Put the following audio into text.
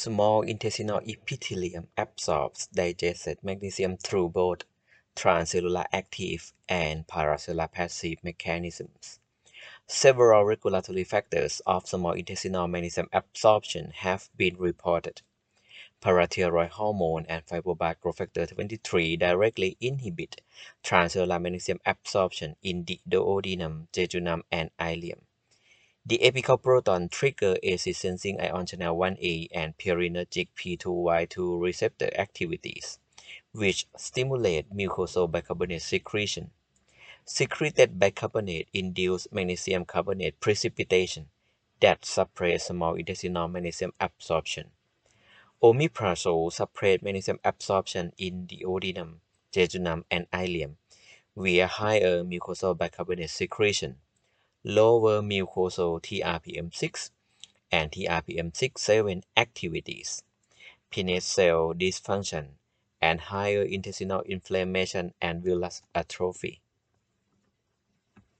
Small intestinal epithelium absorbs digested magnesium through both transcellular active and paracellular passive mechanisms. Several regulatory factors of small intestinal magnesium absorption have been reported. Parathyroid hormone and fibroblast growth factor 23 directly inhibit transcellular magnesium absorption in the duodenum, jejunum, and ileum. The apical proton trigger acid-sensing ion channel 1A and purinergic P2Y2 receptor activities, which stimulate mucosal bicarbonate secretion. Secreted bicarbonate induce magnesium carbonate precipitation that suppress small intestinal magnesium absorption. Omeprazole suppress magnesium absorption in the duodenum, jejunum, and ileum via higher mucosal bicarbonate secretion, lower mucosal TRPM6 and TRPM6/7 activities, pineal cell dysfunction, and higher intestinal inflammation and villus atrophy.